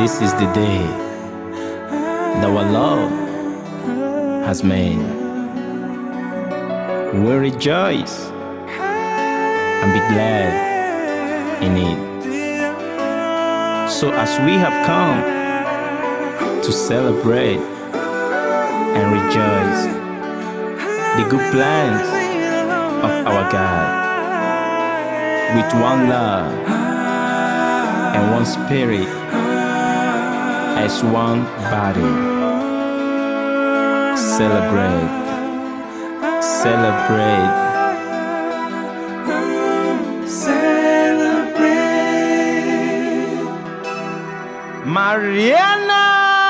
This is the day that our Lord has made. We'll rejoice and be glad in it. So as we have come to celebrate and rejoice the good plans of our God, with one love and one spirit, as one body. Celebrate, celebrate, celebrate. Mariana!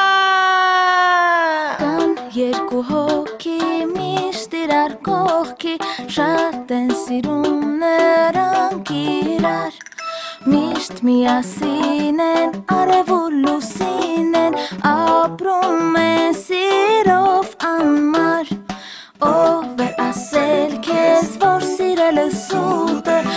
Kan երկու հոգի միշտ իրար կողքի, շատ են սիրում նրանք իրար, միշտ միասին են, արև ու լուսին են, ապրում են սիրով անմար, ով է ասել քեզ, որ սիրելը սուտ է,